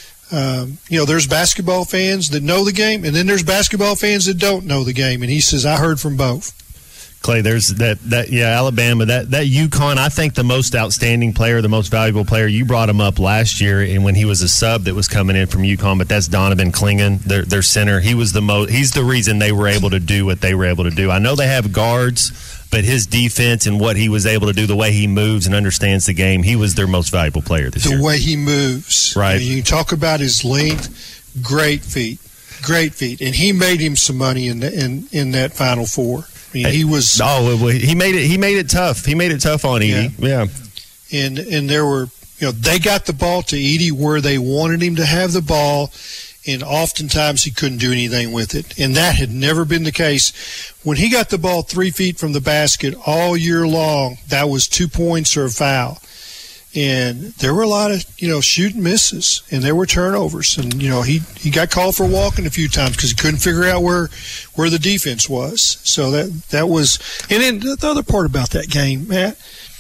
um, you know, there's basketball fans that know the game, and then there's basketball fans that don't know the game. And he says, I heard from both. Clay, there's that, that yeah, Alabama, that, that UConn, I think the most outstanding player, the most valuable player, you brought him up last year and when he was a sub that was coming in from UConn, but that's Donovan Clingan, their, their center. He was the most, he's the reason they were able to do what they were able to do. I know they have guards, but his defense and what he was able to do, the way he moves and understands the game, he was their most valuable player this the year. The way he moves. Right. I mean, you talk about his length, great feet, great feet. And he made him some money in the, in, in that Final Four. I mean, he was. Oh, he made it. He made it tough. He made it tough on Edey. Yeah. yeah. And and there were, you know, they got the ball to Edey where they wanted him to have the ball, and oftentimes he couldn't do anything with it. And that had never been the case. When he got the ball three feet from the basket all year long, that was two points or a foul. And there were a lot of, you know, shoot and misses, and there were turnovers. And, you know, he, he got called for walking a few times because he couldn't figure out where where the defense was. So that that was – and then the other part about that game, Matt,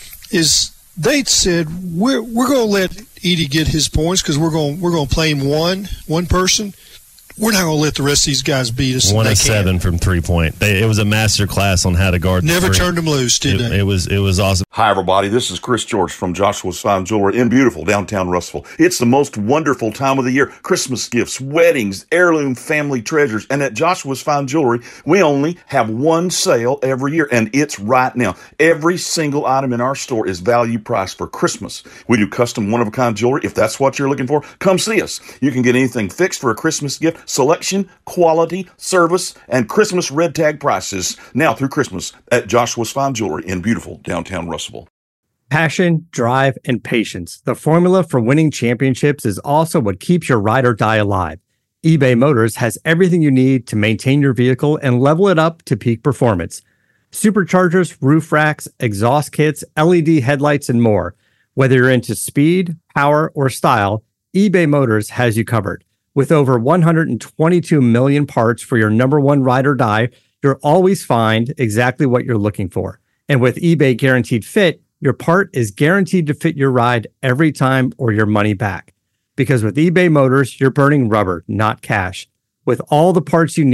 is they said we're we're going to let Edey get his points because we're going we're going to play him one one person. We're not going to let the rest of these guys beat us. One of seven from three point. They, it was a master class on how to guard. Never three. turned them loose, did it, they? It was it was awesome. Hi, everybody. This is Chris George from Joshua's Fine Jewelry in beautiful downtown Russellville. It's the most wonderful time of the year. Christmas gifts, weddings, heirloom family treasures. And at Joshua's Fine Jewelry, we only have one sale every year, and it's right now. Every single item in our store is value priced for Christmas. We do custom one-of-a-kind jewelry. If that's what you're looking for, come see us. You can get anything fixed for a Christmas gift, selection, quality, service, and Christmas red tag prices now through Christmas at Joshua's Fine Jewelry in beautiful downtown Russellville. Passion, drive, and patience. The formula for winning championships is also what keeps your ride or die alive. eBay Motors has everything you need to maintain your vehicle and level it up to peak performance. Superchargers, roof racks, exhaust kits, L E D headlights, and more. Whether you're into speed, power, or style, eBay Motors has you covered. With over one hundred twenty-two million parts for your number one ride or die, you'll always find exactly what you're looking for. And with eBay Guaranteed Fit, your part is guaranteed to fit your ride every time or your money back. Because with eBay Motors, you're burning rubber, not cash. With all the parts you need,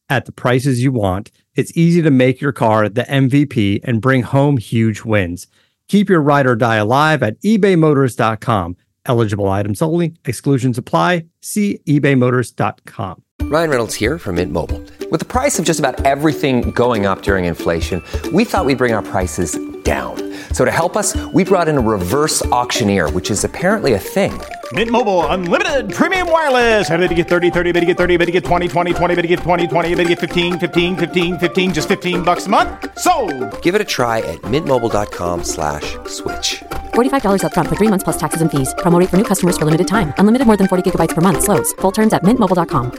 at the prices you want, it's easy to make your car the M V P and bring home huge wins. Keep your ride or die alive at ebay motors dot com. Eligible items only. Exclusions apply. See ebay motors dot com. Ryan Reynolds here from Mint Mobile. With the price of just about everything going up during inflation, we thought we'd bring our prices down. So to help us, we brought in a reverse auctioneer, which is apparently a thing. Mint Mobile Unlimited Premium Wireless. How to get thirty, thirty, bit to get thirty, bit to get twenty, twenty, twenty, bit to get twenty, twenty, bit to get fifteen, fifteen, fifteen, fifteen, just fifteen bucks a month? Sold! Give it a try at mintmobile.com slash switch. forty-five dollars up front for three months plus taxes and fees. Promo rate for new customers for limited time. Unlimited more than forty gigabytes per month. Slows full terms at mint mobile dot com.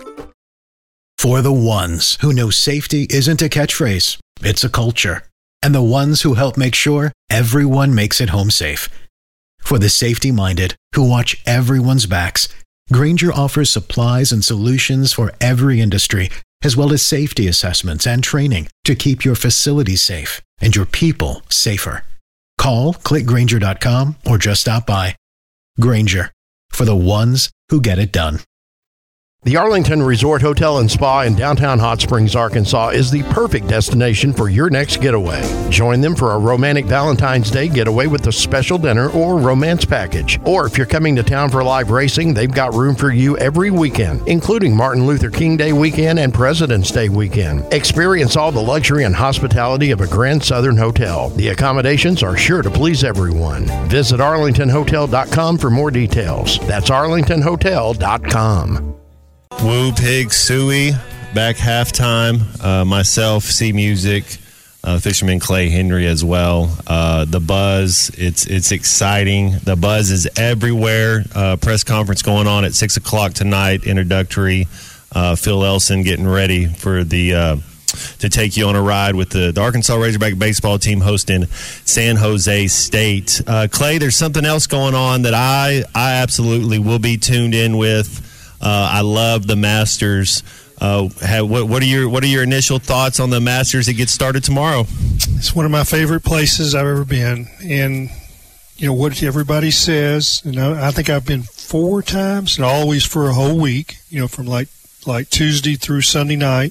For the ones who know safety isn't a catchphrase, it's a culture. And the ones who help make sure everyone makes it home safe. For the safety-minded who watch everyone's backs, Grainger offers supplies and solutions for every industry, as well as safety assessments and training to keep your facilities safe and your people safer. Call, click Grainger dot com, or just stop by. Grainger, for the ones who get it done. The Arlington Resort Hotel and Spa in downtown Hot Springs, Arkansas is the perfect destination for your next getaway. Join them for a romantic Valentine's Day getaway with a special dinner or romance package. Or if you're coming to town for live racing, they've got room for you every weekend, including Martin Luther King Day weekend and President's Day weekend. Experience all the luxury and hospitality of a Grand Southern hotel. The accommodations are sure to please everyone. Visit arlington hotel dot com for more details. That's arlington hotel dot com. Woo Pig Suey, back halftime. Uh, myself, C Music, uh, Fisherman Clay Henry as well. Uh, the buzz, it's it's exciting. The buzz is everywhere. Uh, press conference going on at six o'clock tonight. Introductory. Uh, Phil Elson getting ready for the uh, to take you on a ride with the, the Arkansas Razorback baseball team hosting San Jose State. Uh, Clay, there's something else going on that I I absolutely will be tuned in with. Uh, I love the Masters. Uh, have, what, what are your what are your initial thoughts on the Masters that gets started tomorrow? It's one of my favorite places I've ever been, and you know what everybody says. And I, I think I've been four times, and always for a whole week. You know, from like like Tuesday through Sunday night,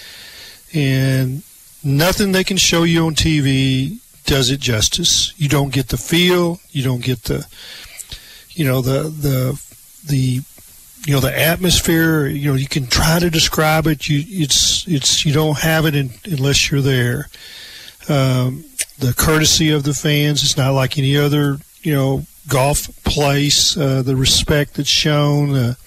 and nothing they can show you on T V does it justice. You don't get the feel. You don't get the, you know, the the the. You know, the atmosphere, you know, you can try to describe it. You, it's, it's, you don't have it in, unless you're there. Um, the courtesy of the fans, it's not like any other, you know, golf place. Uh, the respect that's shown, uh,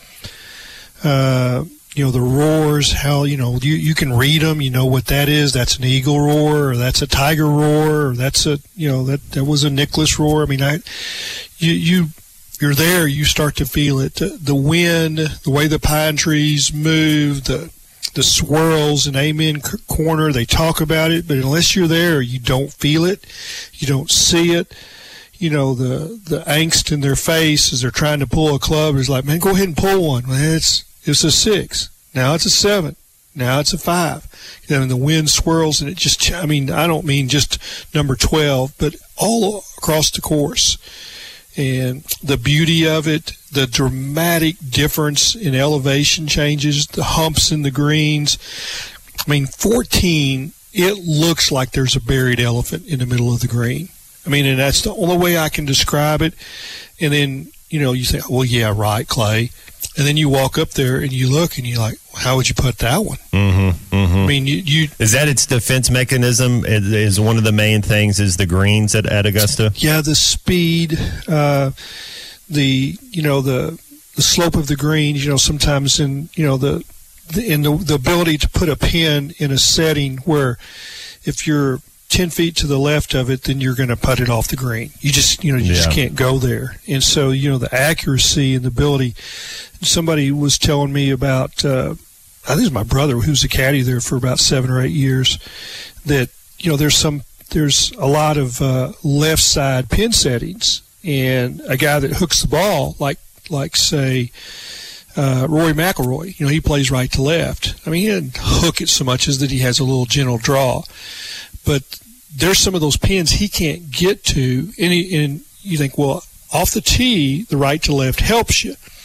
uh, you know, the roars, how, you know, you, you can read them. You know what that is. That's an eagle roar, or that's a tiger roar, or that's a, you know, that, that was a Nicklaus roar. I mean, I, you, you, You're there, you start to feel it. The wind, the way the pine trees move, the the swirls in Amen Corner, they talk about it, but unless you're there, you don't feel it. You don't see it. You know, the the angst in their face as they're trying to pull a club is like, man, go ahead and pull one. Well, it's, it's a six. Now it's a seven. Now it's a five. You know, and the wind swirls, and it just, I mean, I don't mean just number twelve, but all across the course. And the beauty of it, the dramatic difference in elevation changes, the humps in the greens. I mean, fourteen, it looks like there's a buried elephant in the middle of the green. I mean, and that's the only way I can describe it. And then, you know, you say, well, yeah, right, Clay. And then you walk up there and you look and you're like, how would you put that one? Mm-hmm, mm-hmm. I mean, you, you is that its defense mechanism? It is one of the main things is the greens at, at Augusta? Yeah, the speed, uh, the, you know, the the slope of the greens, you know, sometimes in, you know, the, the in the, the ability to put a pin in a setting where if you're ten feet to the left of it, then you're going to putt it off the green. You just, you know, you yeah. just can't go there. And so, you know, the accuracy and the ability. Somebody was telling me about, uh, I think it was my brother who was a caddy there for about seven or eight years, that, you know, there's some, there's a lot of uh, left side pin settings, and a guy that hooks the ball, like, like say, uh, Rory McIlroy, you know, he plays right to left. I mean, he doesn't hook it so much as that he has a little gentle draw. But there's some of those pins he can't get to, and, he, and you think, well, off the tee, the right to left helps you.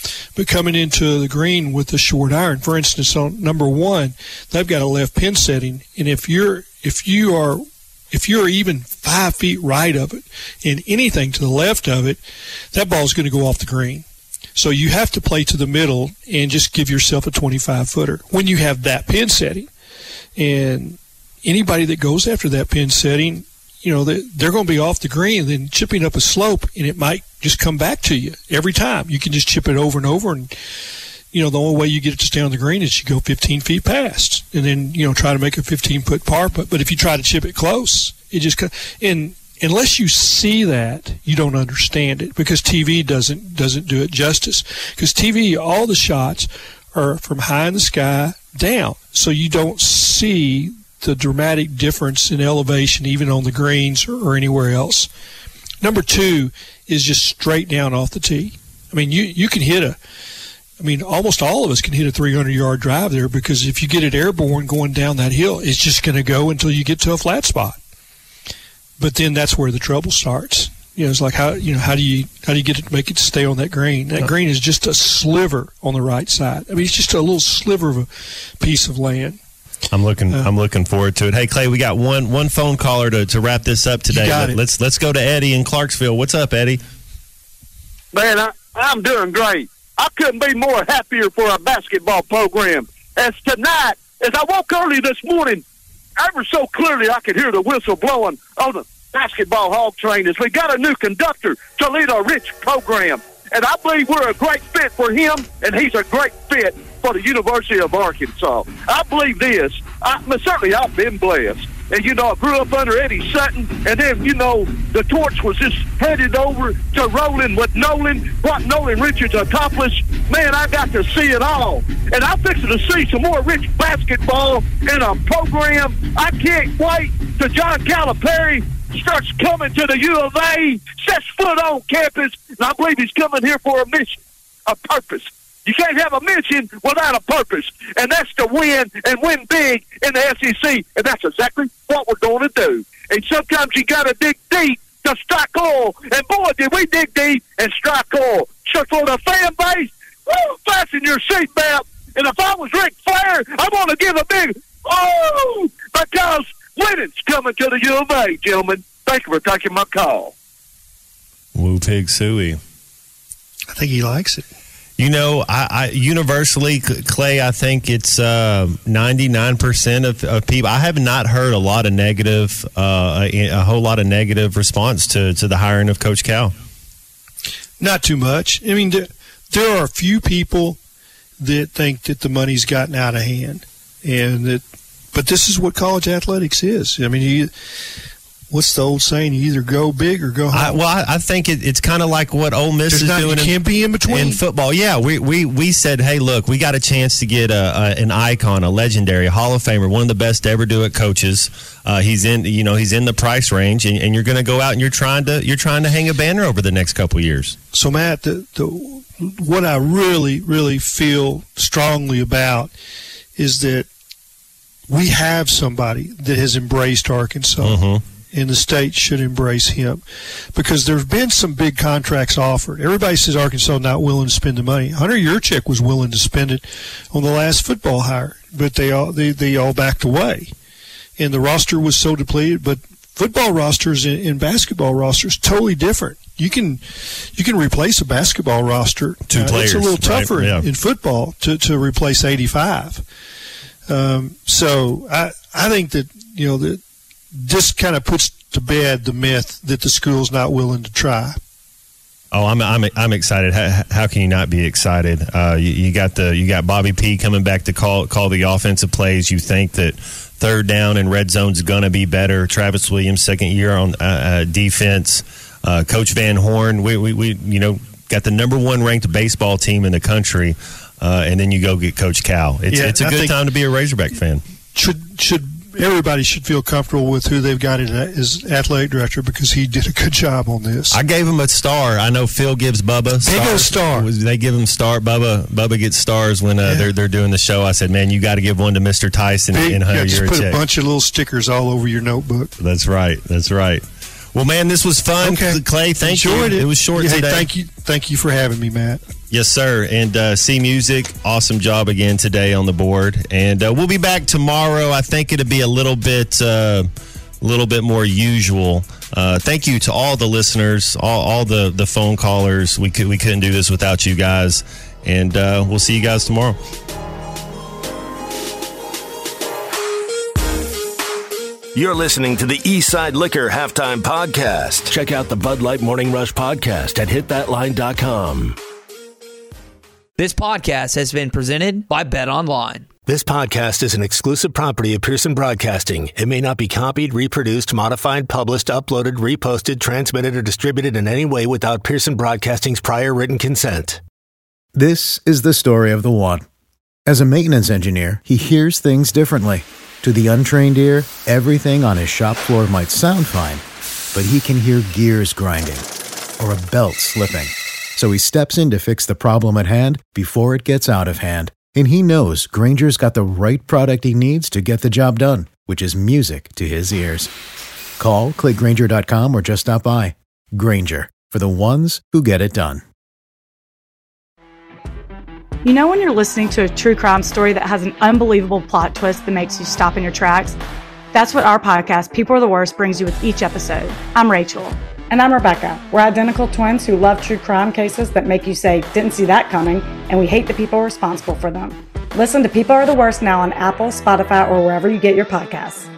but coming into the green with a short iron, for instance, on number one, they've got a left pin setting, and if you're if you are if you're even five feet right of it and anything to the left of it, that ball's going to go off the green. So you have to play to the middle and just give yourself a twenty-five footer when you have that pin setting. And anybody that goes after that pin setting, you know, they're going to be off the green and then chipping up a slope, and it might just come back to you every time. You can just chip it over and over, and, you know, the only way you get it to stay on the green is you go fifteen feet past and then, you know, try to make a fifteen-foot par putt. But if you try to chip it close, it just – and unless you see that, you don't understand it, because T V doesn't doesn't do it justice. Because T V, all the shots are from high in the sky down, so you don't see the dramatic difference in elevation even on the greens or, or anywhere else. Number two is just straight down off the tee. I mean, you, you can hit a – I mean, almost all of us can hit a three hundred yard drive there, because if you get it airborne going down that hill, it's just going to go until you get to a flat spot. But then that's where the trouble starts. You know, it's like how you know how do you how do you get it to make it stay on that green? That green is just a sliver on the right side. I mean, it's just a little sliver of a piece of land. I'm looking. Uh, I'm looking forward to it. Hey, Clay, we got one one phone caller to, to wrap this up today. You got it. Let's let's go to Eddie in Clarksville. What's up, Eddie? Man, I, I'm doing great. I couldn't be more happier for our basketball program. As tonight, as I woke early this morning, ever so clearly I could hear the whistle blowing on the basketball hog train as we got a new conductor to lead our rich program. And I believe we're a great fit for him, and he's a great fit for the University of Arkansas. I believe this. I, certainly I've been blessed. And, you know, I grew up under Eddie Sutton, and then, you know, the torch was just headed over to rolling with Nolan, what Nolan Richards accomplished. Man, I got to see it all. And I'm fixing to see some more rich basketball in a program. I can't wait till John Calipari starts coming to the U of A, sets foot on campus, and I believe he's coming here for a mission, a purpose. You can't have a mission without a purpose, and that's to win and win big in the S E C, and that's exactly what we're going to do. And sometimes you got to dig deep to strike oil, and boy, did we dig deep and strike oil. So for the fan base, woo, fasten your seatbelt, and if I was Ric Flair, I want to give a big oh, because winning's coming to the U of A, gentlemen. Thank you for taking my call. Woo Pig Suey. I think he likes it. You know, I, I universally, Clay, I think it's uh, ninety-nine percent of, of people. I have not heard a lot of negative, uh, a, a whole lot of negative response to, to the hiring of Coach Cal. Not too much. I mean, there, there are a few people that think that the money's gotten out of hand, and that. But this is what college athletics is. I mean, you, what's the old saying? You either go big or go home. I, well, I, I think it, it's kind of like what Ole Miss There's is not, doing. You can't be in between. In football. Yeah, we, we, we said, hey, look, we got a chance to get a, a, an icon, a legendary, a Hall of Famer, one of the best to ever do it, coaches. Uh, he's in, you know, he's in the price range, and, and you're going to go out and you're trying to you're trying to hang a banner over the next couple of years. So, Matt, the, the, what I really, really feel strongly about is that we have somebody that has embraced Arkansas, mm-hmm. and the state should embrace him, because there's been some big contracts offered. Everybody says Arkansas not willing to spend the money. Hunter Yurchek was willing to spend it on the last football hire, but they all they, they all backed away, and the roster was so depleted. But football rosters and, and basketball rosters totally different. You can you can replace a basketball roster. Two uh, players. It's a little tougher right? yeah. in, in football to, to replace eighty-five. Um, so I I think that, you know, that this kind of puts to bed the myth that the school's not willing to try. Oh, I'm I'm I'm excited. How, how can you not be excited? Uh, you, you got the you got Bobby P coming back to call call the offensive plays. You think that third down and red zone's gonna be better. Travis Williams, second year on uh, uh, defense. Uh, Coach Van Horn. We, we we you know got the number one ranked baseball team in the country. Uh, and then you go get Coach Cal. It's, yeah, it's a I good time to be a Razorback fan. Should should everybody should feel comfortable with who they've got as athletic director, because he did a good job on this. I gave him a star. I know Phil gives Bubba stars. Big star. They give him star. Bubba Bubba gets stars when uh, yeah. they're they're doing the show. I said, man, you got to give one to Mister Tyson Big, and Hunter yeah, just Yurchek. Put a bunch of little stickers all over your notebook. That's right. That's right. Well, man, this was fun. Okay. Clay, thank Enjoyed you. It. It was short yeah, today. Hey, thank you. Thank you for having me, Matt. Yes, sir. And uh, C Music, awesome job again today on the board. And uh, we'll be back tomorrow. I think it'll be a little bit, uh, a little bit more usual. Uh, thank you to all the listeners, all, all the, the phone callers. We could we couldn't do this without you guys. And uh, we'll see you guys tomorrow. You're listening to the Eastside Liquor Halftime Podcast. Check out the Bud Light Morning Rush podcast at hit that line dot com. This podcast has been presented by Bet Online. This podcast is an exclusive property of Pearson Broadcasting. It may not be copied, reproduced, modified, published, uploaded, reposted, transmitted, or distributed in any way without Pearson Broadcasting's prior written consent. This is the story of the one. As a maintenance engineer, he hears things differently. To the untrained ear, everything on his shop floor might sound fine, but he can hear gears grinding or a belt slipping. So he steps in to fix the problem at hand before it gets out of hand. And he knows Grainger's got the right product he needs to get the job done, which is music to his ears. Call, click Grainger dot com, or just stop by. Grainger, for the ones who get it done. You know when you're listening to a true crime story that has an unbelievable plot twist that makes you stop in your tracks? That's what our podcast, People Are the Worst, brings you with each episode. I'm Rachel. And I'm Rebecca. We're identical twins who love true crime cases that make you say, didn't see that coming, and we hate the people responsible for them. Listen to People Are the Worst now on Apple, Spotify, or wherever you get your podcasts.